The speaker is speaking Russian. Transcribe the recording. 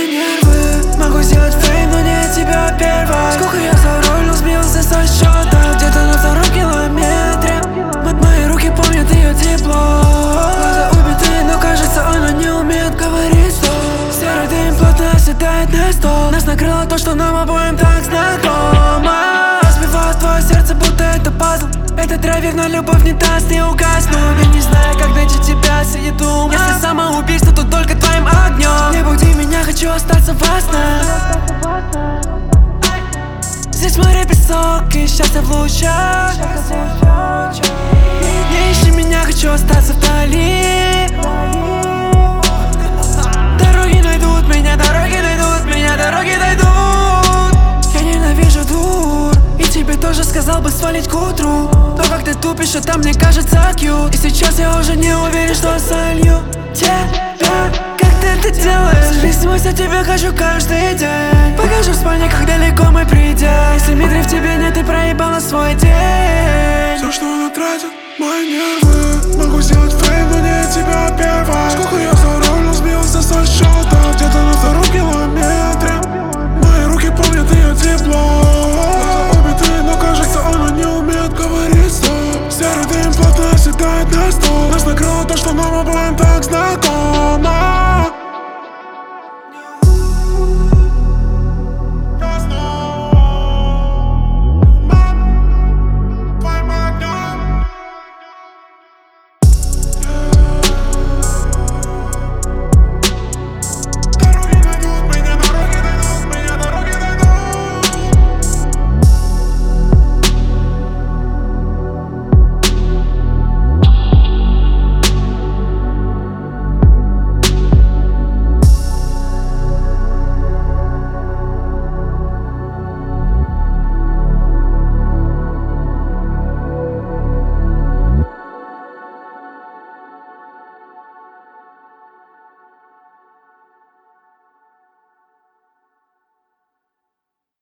мои нервы. Могу сделать фейм, но не тебя первой. Сколько я за руль, но сбился со счета. Где-то на втором километре. Мои руки помнят ее тепло. Глаза убитые, но кажется, она не умеет говорить стоп. Серый дым плотно оседает на стол. Нас накрыло то, что нам обоим так знакомо. Разбивает твое сердце, будто это пазл. Этот драйвер, но любовь не даст и угаснуть. Я не знаю, как найти тебя среди дум. Если самоубийство, то только твоим огнем. Не буди меня, хочу остаться во снах. Здесь море, песок и счастье в лучах. Не ищи меня, хочу остаться вдали. Дороги найдут меня, дороги найдут меня, дороги найдут. Я ненавижу дур, и тебе тоже сказал бы свалить к утру. То, как ты тупишь, это мне кажется кьют. И сейчас я уже не уверен, что солью тебя. Как ты это делаешь? Зависимость от тебя хочу каждый день. Покажу в спальне, как далеко мы придем. Если митры в тебе нет, ты проебала свой день.